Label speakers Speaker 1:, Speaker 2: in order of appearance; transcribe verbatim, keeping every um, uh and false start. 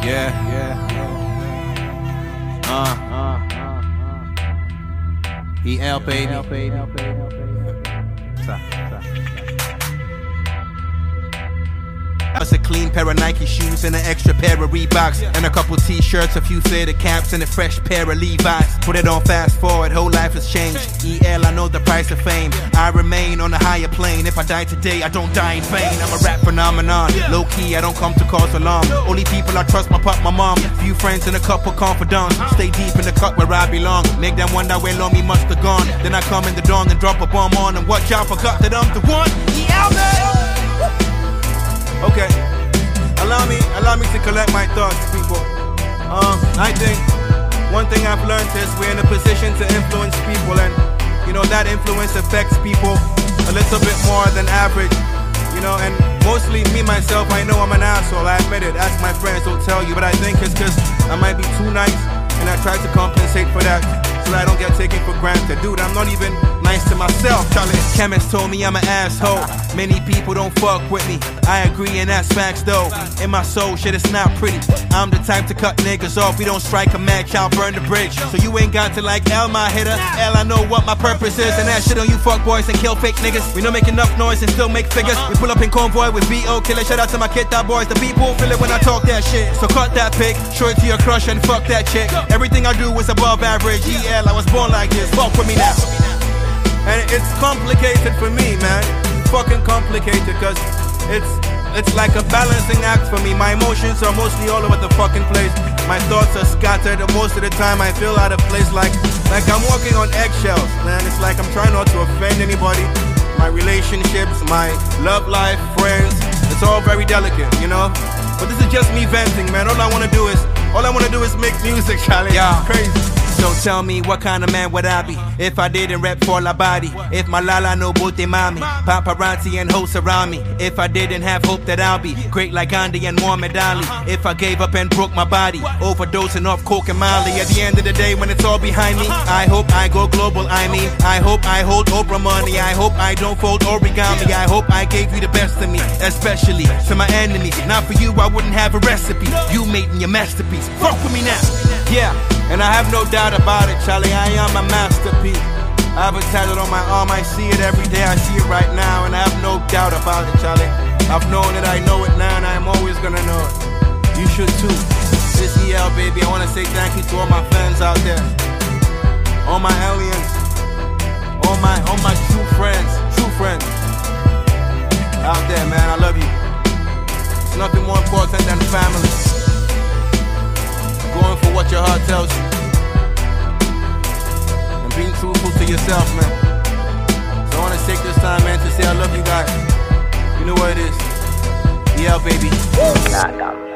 Speaker 1: Yeah, yeah, yeah. Uh, uh, uh, E L baby. Stop, stop. That's a clean pair of Nike shoes and an extra pair of Reeboks, and a couple t-shirts, a few faded caps, and a fresh pair of Levi's. Put it on fast forward, whole life has changed. E L, I know the price of fame. I remain on a higher plane. If I die today, I don't die in vain. I'm a rap phenomenon. Low key, I don't come to cause alarm. Only people I trust, my pop, my mom. Few friends and a couple confidants. Stay deep in the cut where I belong. Make them wonder where Lomi must have gone. Then I come in the dawn and drop a bomb on them. Watch out, forgot that I'm the one. E L, man. Okay, allow me, allow me to collect my thoughts, people. Um, I think one thing I've learned is we're in a position to influence people, and you know that influence affects people a little bit more than average. You know, and mostly me myself, I know I'm an asshole. I admit it, as my friends will tell you, but I think it's because I might be too nice, and I try to compensate for that so that I don't get taken for granted. Dude, I'm not even nice to myself. Charlie, chemist told me I'm an asshole. Many people don't fuck with me. I agree, and that's facts though. In my soul, shit, it's not pretty. I'm the type to cut niggas off. We don't strike a match, I'll burn the bridge. So you ain't got to like L, my hitter. L, I know what my purpose is, and that shit on you fuck boys and kill fake niggas. We don't make enough noise and still make figures. We pull up in convoy with V O killer. Shout out to my kid, that boys. The people feel it when I talk that shit. So cut that pic, show it to your crush and fuck that chick. Everything I do is above average. E L, I was born like this. Fuck with me now. And it's complicated for me, man. Fucking complicated, cause it's it's like a balancing act for me. My emotions are mostly all over the fucking place. My thoughts are scattered, and most of the time I feel out of place, like like I'm walking on eggshells, man. It's like I'm trying not to offend anybody. My relationships, my love life, friends, it's all very delicate, you know. But this is just me venting, man. All I wanna do is all I wanna do is make music, Charlie. Yeah, crazy. So tell me, what kind of man would I be if I didn't rap for La Body? If my lala no bote mami, paparazzi and hosts around me. If I didn't have hope that I'll be great like Gandhi and Muhammad Ali. If I gave up and broke my body, overdosing off coke and Molly. At the end of the day, when it's all behind me, I hope I go global. I mean, I hope I hold Oprah money. I hope I don't fold origami. I hope I gave you the best of me, especially to my enemies. Not for you, I wouldn't have a recipe. You made me a masterpiece. Fuck with me now. Yeah. And I have no doubt about it, Charlie, I am a masterpiece. I have it tatted on my arm, I see it every day, I see it right now, and I have no doubt about it, Charlie. I've known it, I know it now, and I'm always gonna know it. You should too. This E L, baby, I wanna say thank you to all my fans out there. All my aliens. All my, all my true friends, true friends. Out there, man, I love you. It's nothing more important than family. Going for what your heart tells you, and being truthful to yourself, man. So I want to take this time, man, to say I love you guys. You know what it is. E L, baby.